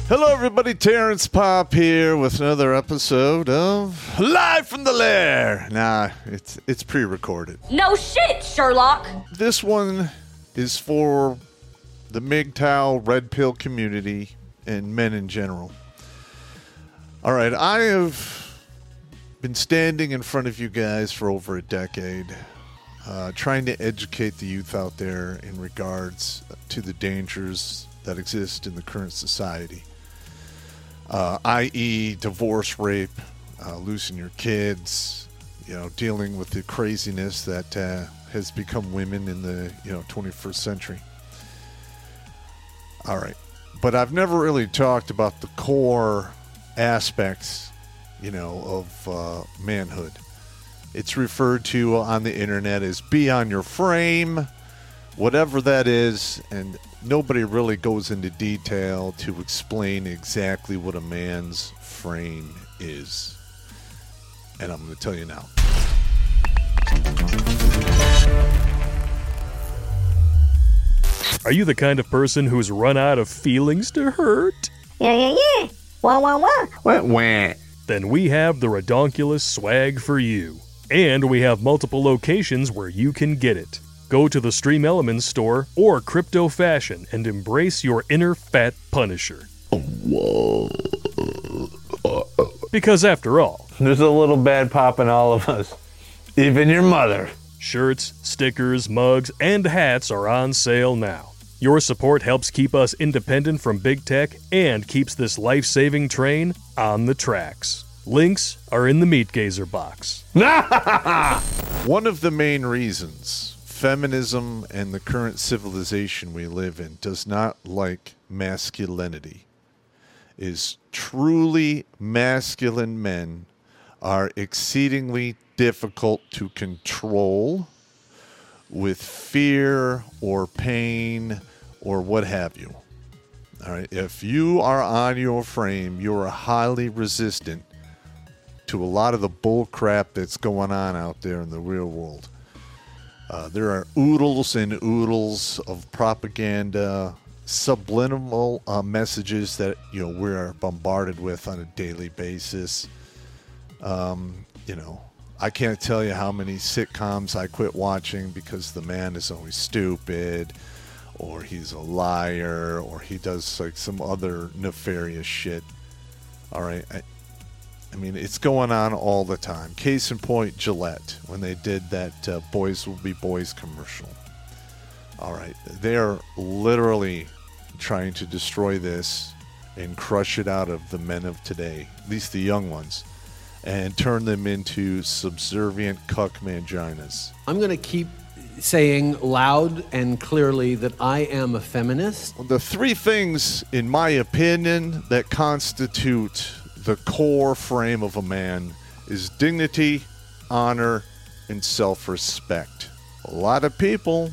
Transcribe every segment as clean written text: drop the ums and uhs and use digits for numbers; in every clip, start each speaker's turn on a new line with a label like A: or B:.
A: Hello, everybody. Terrence Pop here with another episode of Live from the Lair. Nah, it's pre-recorded.
B: No shit, Sherlock.
A: This one is for the MGTOW Red Pill community and men in general. All right, I have been standing in front of you guys for over a decade, trying to educate the youth out there in regards to the dangers that exist in the current society. I.e. divorce, rape, losing your kids, dealing with the craziness that has become women in the 21st century. All right, but I've never really talked about the core aspects, of manhood. It's referred to on the internet as be on your frame, whatever that is, and nobody really goes into detail to explain exactly what a man's frame is. And I'm going to tell you now.
C: Are you the kind of person who's run out of feelings to hurt?
D: Yeah. Wah, wah, wah.
E: Wah.
C: Then we have the Redonkulous swag for you. And we have multiple locations where you can get it. Go to the Stream Elements store or Crypto Fashion and embrace your inner fat punisher. Because after all,
E: There's a little bad pop in all of us. Even your mother.
C: shirts, stickers, mugs, and hats are on sale now. Your support helps keep us independent from big tech and keeps this life-saving train on the tracks. Links are in the Meat Gazer box.
A: One of the main reasons feminism and the current civilization we live in does not like masculinity is truly masculine men are exceedingly difficult to control with fear or pain or what have you. All right, if you are on your frame, you are highly resistant to a lot of the bull crap that's going on out there in the real world. There are oodles and oodles of propaganda, subliminal messages that we are bombarded with on a daily basis. I can't tell you how many sitcoms I quit watching because the man is always stupid, or he's a liar, or he does like some other nefarious shit. All right, I mean, it's going on all the time. Case in point, Gillette, when they did that Boys Will Be Boys commercial. All right, they're literally trying to destroy this and crush it out of the men of today, at least the young ones, and turn them into subservient cuck manginas.
F: I'm going to keep saying loud and clearly that I am a feminist.
A: The three things, in my opinion, that constitute the core frame of a man is dignity, honor, and self-respect. A lot of people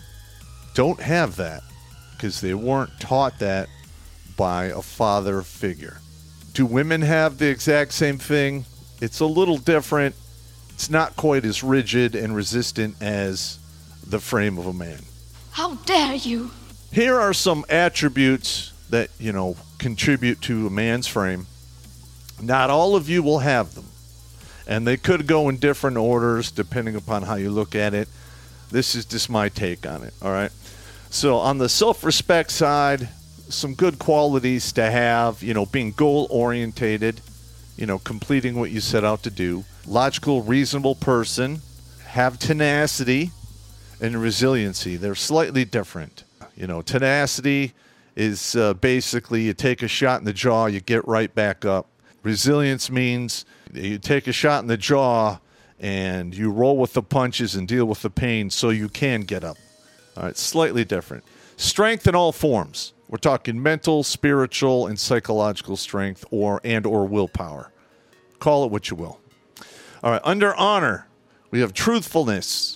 A: don't have that because they weren't taught that by a father figure. Do women have the exact same thing? It's a little different. It's not quite as rigid and resistant as the frame of a man.
B: How dare you?
A: Here are some attributes that, contribute to a man's frame. Not all of you will have them. And they could go in different orders depending upon how you look at it. This is just my take on it, all right? So on the self-respect side, some good qualities to have, being goal-orientated, completing what you set out to do. Logical, reasonable person, have tenacity and resiliency. They're slightly different. Tenacity is basically you take a shot in the jaw, you get right back up. Resilience means you take a shot in the jaw and you roll with the punches and deal with the pain so you can get up. All right, slightly different. Strength in all forms. We're talking mental, spiritual, and psychological strength or willpower. Call it what you will. All right, under honor, we have truthfulness,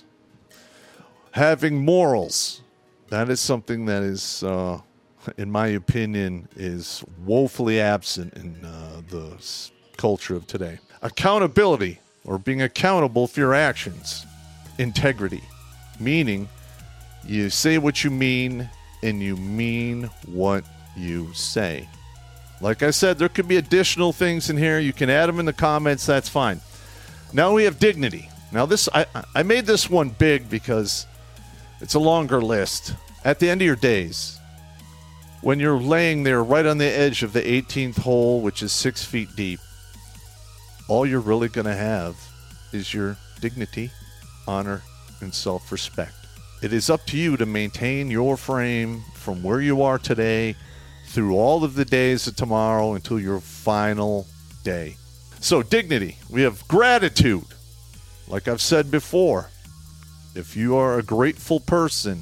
A: having morals. That is something that is, in my opinion, is woefully absent in the culture of today. Accountability, or being accountable for your actions. Integrity, meaning you say what you mean and you mean what you say. Like I said, there could be additional things in here. You can add them in the comments. That's fine. Now we have dignity. Now this, I made this one big because it's a longer list. At the end of your days, when you're laying there right on the edge of the 18th hole, which is 6 feet deep, all you're really going to have is your dignity, honor, and self-respect. It is up to you to maintain your frame from where you are today through all of the days of tomorrow until your final day. So, dignity. We have gratitude. Like I've said before, if you are a grateful person,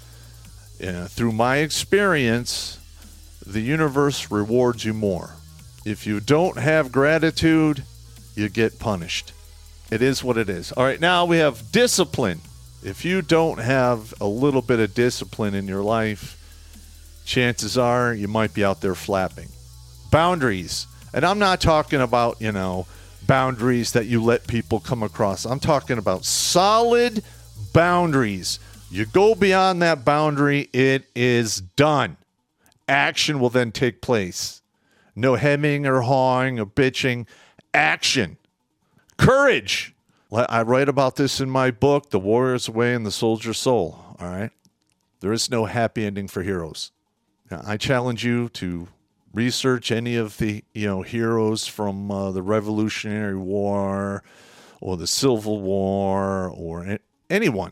A: through my experience, the universe rewards you more. If you don't have gratitude, you get punished. It is what it is. All right, now we have discipline. If you don't have a little bit of discipline in your life, chances are you might be out there flapping. Boundaries. And I'm not talking about, boundaries that you let people come across. I'm talking about solid boundaries. You go beyond that boundary, it is done. Action will then take place. No hemming or hawing or bitching. Action. Courage. I write about this in my book, The Warrior's Way and the Soldier's Soul. All right? There is no happy ending for heroes. Now, I challenge you to research any of the heroes from the Revolutionary War or the Civil War or anyone.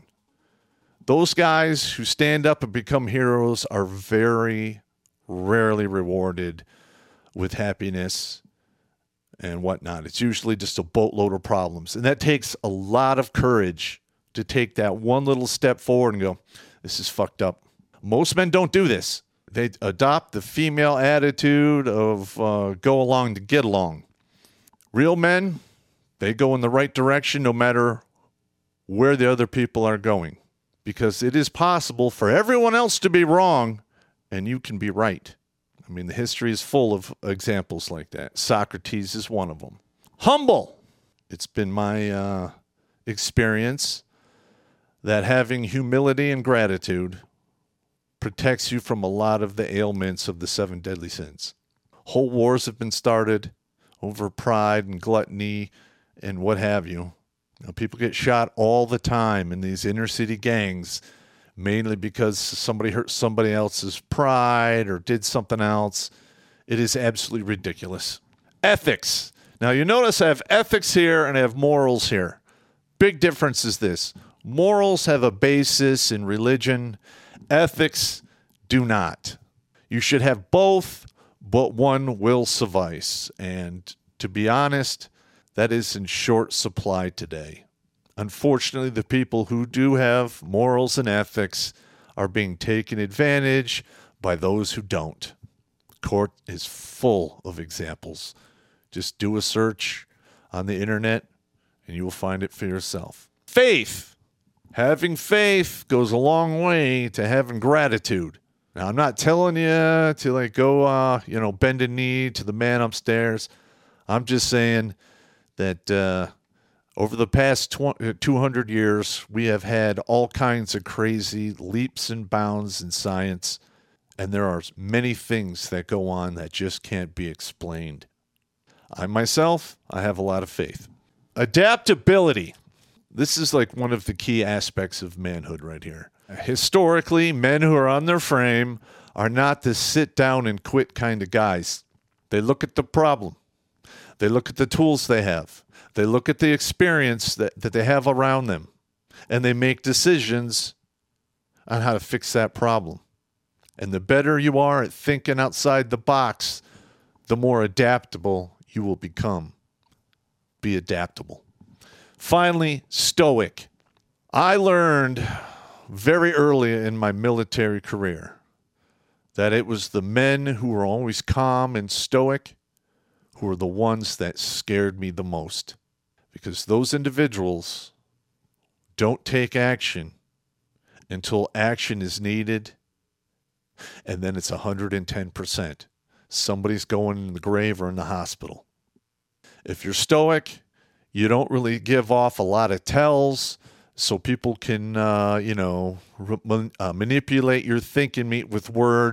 A: Those guys who stand up and become heroes are very rarely rewarded with happiness and whatnot. It's usually just a boatload of problems. And that takes a lot of courage to take that one little step forward and go, this is fucked up. Most men don't do this. They adopt the female attitude of go along to get along. Real men, they go in the right direction no matter where the other people are going. Because it is possible for everyone else to be wrong and you can be right. I mean, the history is full of examples like that. Socrates is one of them. Humble. It's been my experience that having humility and gratitude protects you from a lot of the ailments of the 7 deadly sins. Whole wars have been started over pride and gluttony and what have you. People get shot all the time in these inner city gangs, mainly because somebody hurt somebody else's pride or did something else. It is absolutely ridiculous. Ethics. Now, you notice I have ethics here and I have morals here. Big difference is this. Morals have a basis in religion. Ethics do not. You should have both, but one will suffice. And to be honest, that is in short supply today. Unfortunately, the people who do have morals and ethics are being taken advantage by those who don't. The court is full of examples. Just do a search on the internet and you will find it for yourself. Faith. Having faith goes a long way to having gratitude. Now, I'm not telling you to go, bend a knee to the man upstairs. I'm just saying that over the past 200 years, we have had all kinds of crazy leaps and bounds in science, and there are many things that go on that just can't be explained. I have a lot of faith. Adaptability. This is like one of the key aspects of manhood right here. Historically, men who are on their frame are not the sit down and quit kind of guys. They look at the problem. They look at the tools they have. They look at the experience that they have around them. And they make decisions on how to fix that problem. And the better you are at thinking outside the box, the more adaptable you will become. Be adaptable. Finally, stoic. I learned very early in my military career that it was the men who were always calm and stoic who were the ones that scared me the most. Because those individuals don't take action until action is needed, and then it's 110%. Somebody's going in the grave or in the hospital. If you're stoic, you don't really give off a lot of tells so people can, manipulate your thinking with words.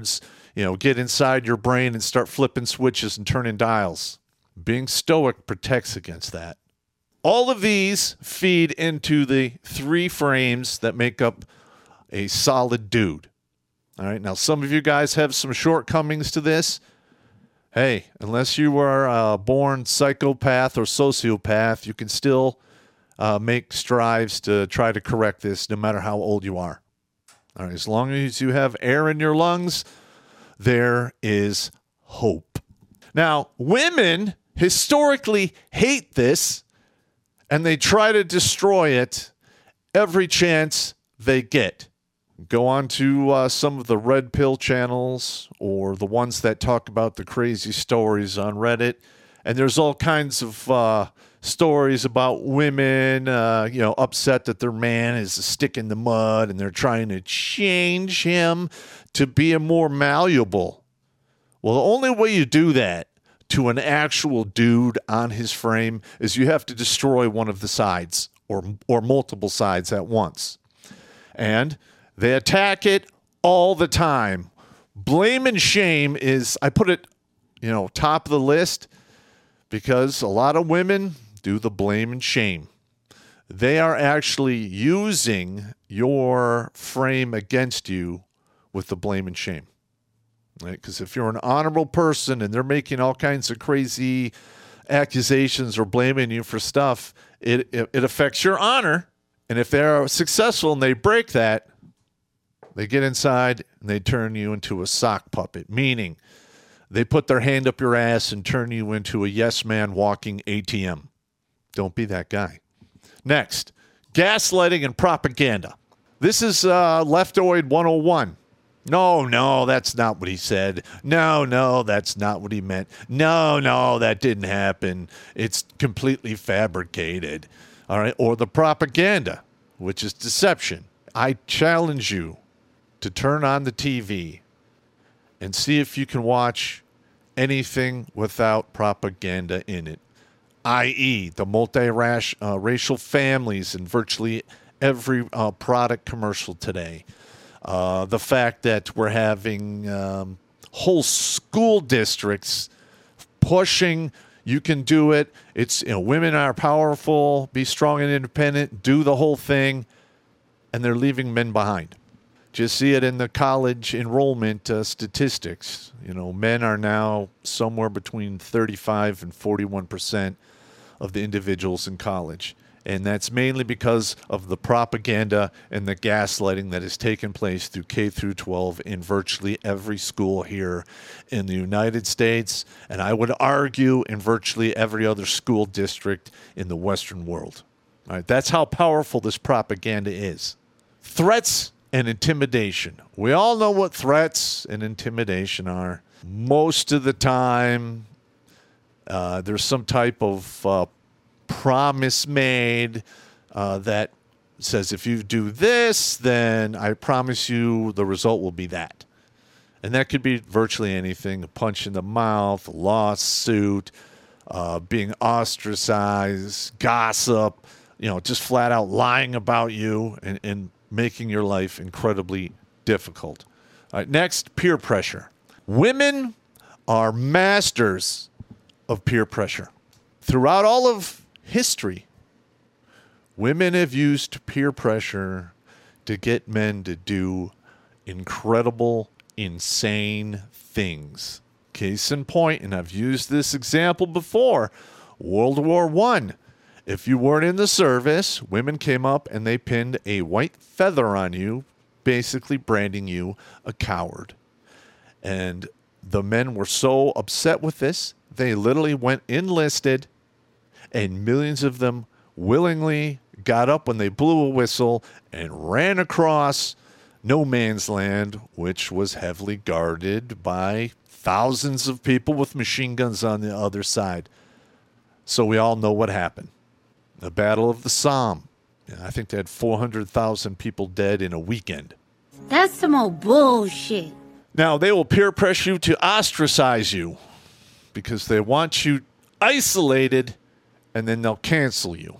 A: get inside your brain and start flipping switches and turning dials. Being stoic protects against that. All of these feed into the 3 frames that make up a solid dude. All right, now some of you guys have some shortcomings to this. Hey, unless you were a born psychopath or sociopath, you can still make strives to try to correct this no matter how old you are. All right, as long as you have air in your lungs, there is hope. Now, women historically hate this, and they try to destroy it every chance they get. Go on to some of the red pill channels or the ones that talk about the crazy stories on Reddit, and there's all kinds of stories about women, upset that their man is a stick in the mud, and they're trying to change him to be a more malleable. Well, the only way you do that to an actual dude on his frame is you have to destroy one of the sides or multiple sides at once. And they attack it all the time. Blame and shame is, I put it, top of the list because a lot of women do the blame and shame. They are actually using your frame against you with the blame and shame. Right? Because if you're an honorable person and they're making all kinds of crazy accusations or blaming you for stuff, it affects your honor. And if they're successful and they break that, they get inside and they turn you into a sock puppet, meaning they put their hand up your ass and turn you into a yes man walking ATM. Don't be that guy. Next, gaslighting and propaganda. This is Leftoid 101. No, that's not what he said. No, that's not what he meant. No, that didn't happen. It's completely fabricated. All right, or the propaganda, which is deception. I challenge you to turn on the TV and see if you can watch anything without propaganda in it, i.e. the multi-racial families in virtually every product commercial today. The fact that we're having whole school districts pushing, you can do it. It's, women are powerful, be strong and independent, do the whole thing, and they're leaving men behind. Just see it in the college enrollment statistics. Men are now somewhere between 35 and 41% of the individuals in college. And that's mainly because of the propaganda and the gaslighting that has taken place through K through 12 in virtually every school here in the United States. And I would argue in virtually every other school district in the Western world. All right, that's how powerful this propaganda is. Threats and intimidation. We all know what threats and intimidation are. Most of the time, there's some type of promise made that says if you do this, then I promise you the result will be that. And that could be virtually anything: a punch in the mouth, a lawsuit, being ostracized, gossip, just flat out lying about you and making your life incredibly difficult. All right, next, peer pressure. Women are masters of peer pressure. Throughout all of history, women have used peer pressure to get men to do incredible, insane things. Case in point, and I've used this example before, World War I. If you weren't in the service, women came up and they pinned a white feather on you, basically branding you a coward. And the men were so upset with this, they literally went enlisted, and millions of them willingly got up when they blew a whistle and ran across no man's land, which was heavily guarded by thousands of people with machine guns on the other side. So we all know what happened. The Battle of the Somme. I think they had 400,000 people dead in a weekend.
G: That's some old bullshit.
A: Now, they will peer pressure you to ostracize you because they want you isolated, and then they'll cancel you.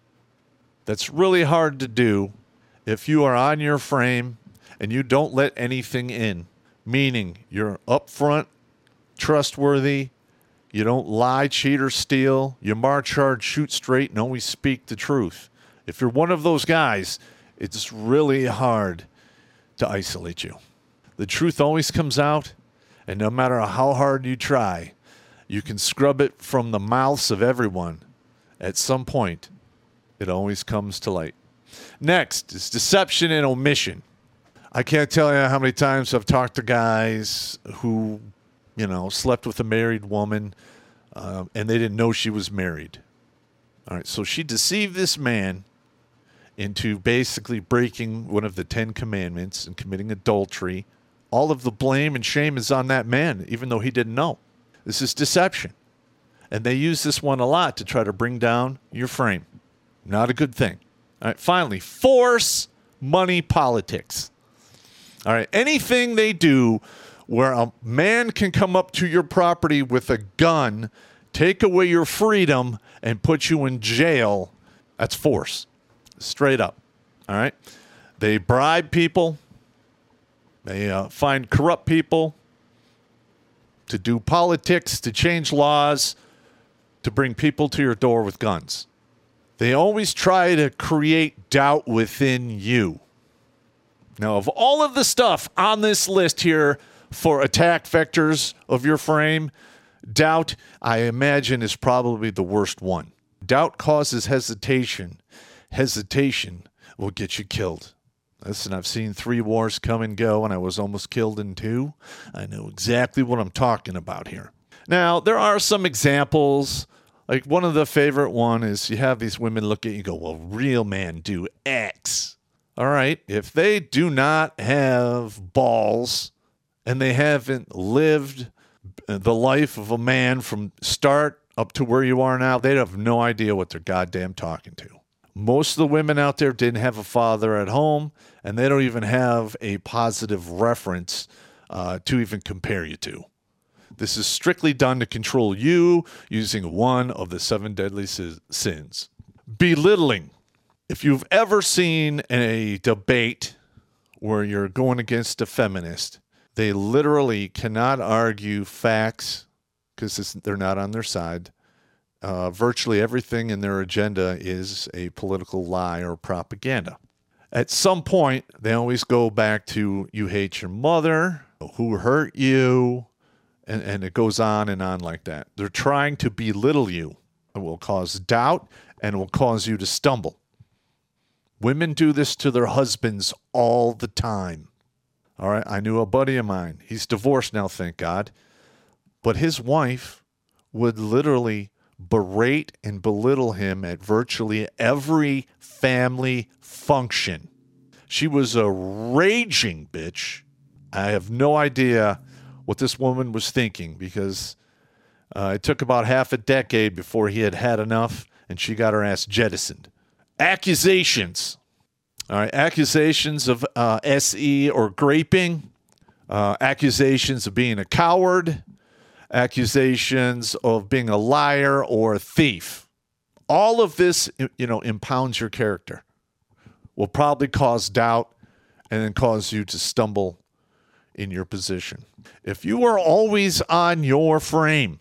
A: That's really hard to do if you are on your frame and you don't let anything in. meaning you're upfront, trustworthy, you don't lie, cheat, or steal, you march hard, shoot straight, and always speak the truth. If you're one of those guys, it's really hard to isolate you. The truth always comes out, and no matter how hard you try, you can scrub it from the mouths of everyone. At some point, it always comes to light. Next is deception and omission. I can't tell you how many times I've talked to guys who, slept with a married woman, and they didn't know she was married. All right, so she deceived this man into basically breaking one of the 10 commandments and committing adultery. All of the blame and shame is on that man, even though he didn't know. This is deception. And they use this one a lot to try to bring down your frame. Not a good thing. All right, finally, force money politics. All right, anything they do where a man can come up to your property with a gun, take away your freedom, and put you in jail, that's force. Straight up. All right? They bribe people. They find corrupt people to do politics, to change laws, to bring people to your door with guns. They always try to create doubt within you. Now, of all of the stuff on this list here for attack vectors of your frame, doubt, I imagine, is probably the worst one. Doubt causes hesitation. Hesitation will get you killed. Listen, I've seen 3 wars come and go, and I was almost killed in 2. I know exactly what I'm talking about here. Now, there are some examples. Like, one of the favorite one is you have these women look at you and go, well, real men do X. All right, if they do not have balls and they haven't lived the life of a man from start up to where you are now, they have no idea what they're goddamn talking to. Most of the women out there didn't have a father at home, and they don't even have a positive reference to even compare you to. This is strictly done to control you using one of the 7 deadly sins. Belittling. If you've ever seen a debate where you're going against a feminist, they literally cannot argue facts because they're not on their side. Virtually everything in their agenda is a political lie or propaganda. At some point, they always go back to, you hate your mother, who hurt you, and it goes on and on like that. They're trying to belittle you. It will cause doubt and it will cause you to stumble. Women do this to their husbands all the time. All right, I knew a buddy of mine. He's divorced now, thank God. But his wife would literally berate and belittle him at virtually every family function. She was a raging bitch. I have no idea what this woman was thinking because it took about half a decade before he had had enough and she got her ass jettisoned. Accusations. All right, accusations of SE or graping, accusations of being a coward, accusations of being a liar or a thief. All of this, impounds your character. Will probably cause doubt and then cause you to stumble in your position. If you are always on your frame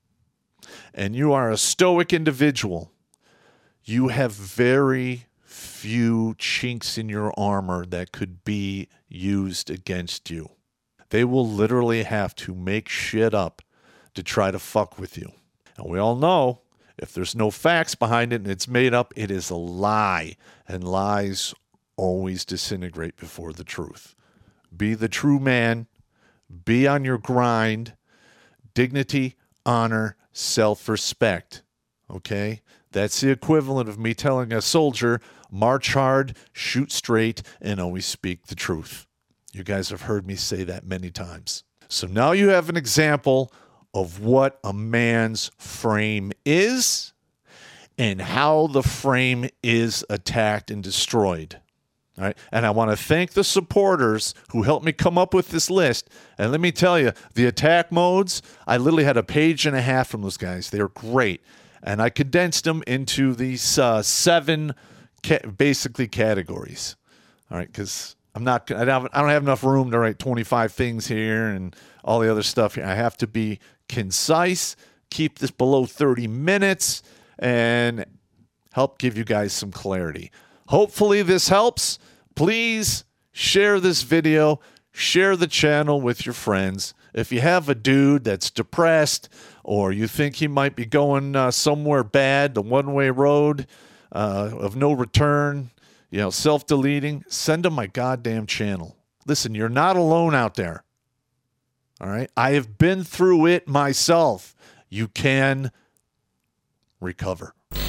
A: and you are a stoic individual, you have very few chinks in your armor that could be used against you. They will literally have to make shit up to try to fuck with you. And we all know if there's no facts behind it and it's made up, it is a lie. And lies always disintegrate before the truth. Be the true man. Be on your grind. Dignity, honor, self-respect. Okay? That's the equivalent of me telling a soldier, march hard, shoot straight, and always speak the truth. You guys have heard me say that many times. So now you have an example of what a man's frame is and how the frame is attacked and destroyed. All right? And I want to thank the supporters who helped me come up with this list. And let me tell you, the attack modes, I literally had a page and a half from those guys. They are great. And I condensed them into these 7 basically categories. All right, because I don't have enough room to write 25 things here and all the other stuff here. I have to be concise, keep this below 30 minutes, and help give you guys some clarity. Hopefully this helps. Please share this video, share the channel with your friends. If you have a dude that's depressed or you think he might be going somewhere bad, the one-way road of no return, self-deleting, send him my goddamn channel. Listen, you're not alone out there. All right? I have been through it myself. You can recover.